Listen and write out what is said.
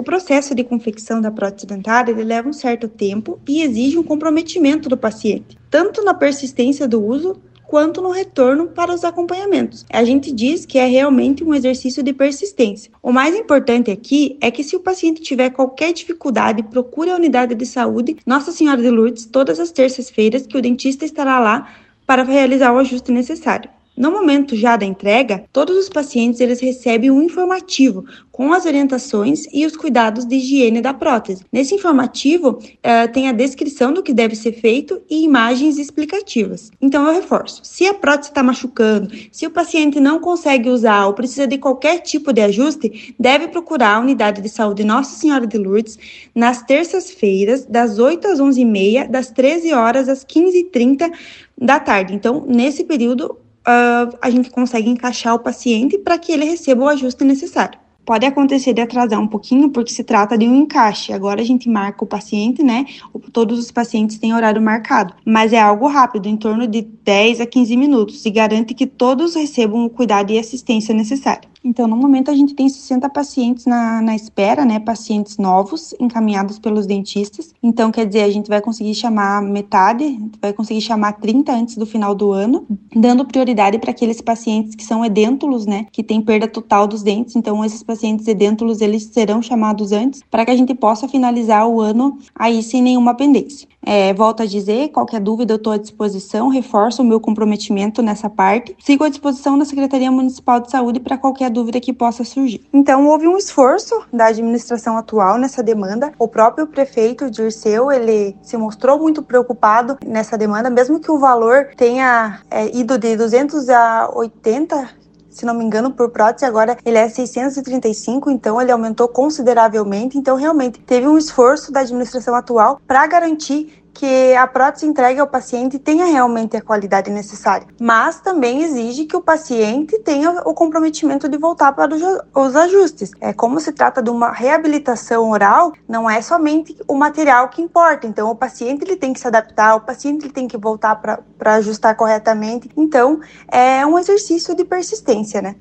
O processo de confecção da prótese dentária ele leva um certo tempo e exige um comprometimento do paciente, tanto na persistência do uso quanto no retorno para os acompanhamentos. A gente diz que é realmente um exercício de persistência. O mais importante aqui é que se o paciente tiver qualquer dificuldade, procure a unidade de saúde Nossa Senhora de Lourdes todas as terças-feiras, que o dentista estará lá para realizar o ajuste necessário. No momento já da entrega, todos os pacientes eles recebem um informativo com as orientações e os cuidados de higiene da prótese. Nesse informativo, tem a descrição do que deve ser feito e imagens explicativas. Então, eu reforço, se a prótese está machucando, se o paciente não consegue usar ou precisa de qualquer tipo de ajuste, deve procurar a unidade de saúde Nossa Senhora de Lourdes nas terças-feiras, das 8 às 11h30, das 13 horas às 15h30 da tarde. Então, nesse período, a gente consegue encaixar o paciente para que ele receba o ajuste necessário. Pode acontecer de atrasar um pouquinho porque se trata de um encaixe. Agora a gente marca o paciente, né? Todos os pacientes têm horário marcado, mas é algo rápido, em torno de 10 a 15 minutos, e garante que todos recebam o cuidado e assistência necessária. Então, no momento, a gente tem 60 pacientes na espera, né? Pacientes novos, encaminhados pelos dentistas. Então, quer dizer, a gente vai conseguir chamar metade, vai conseguir chamar 30 antes do final do ano, dando prioridade para aqueles pacientes que são edêntulos, né? Que tem perda total dos dentes. Então, esses pacientes edêntulos, eles serão chamados antes, para que a gente possa finalizar o ano aí sem nenhuma pendência. Volto a dizer, qualquer dúvida eu estou à disposição, reforço o meu comprometimento nessa parte. Sigo à disposição da Secretaria Municipal de Saúde para qualquer dúvida que possa surgir. Então, houve um esforço da administração atual nessa demanda. O próprio prefeito Dirceu, ele se mostrou muito preocupado nessa demanda, mesmo que o valor tenha ido de 280, se não me engano, por prótese, agora ele é 635, então ele aumentou consideravelmente. Então, realmente, teve um esforço da administração atual para garantir que a prótese entregue ao paciente tenha realmente a qualidade necessária, mas também exige que o paciente tenha o comprometimento de voltar para os ajustes. Como se trata de uma reabilitação oral, não é somente o material que importa, então o paciente ele tem que se adaptar, o paciente ele tem que voltar para ajustar corretamente, então é um exercício de persistência, né?